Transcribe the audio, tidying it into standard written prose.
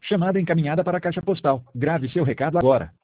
Chamada encaminhada para a caixa postal. Grave seu recado agora.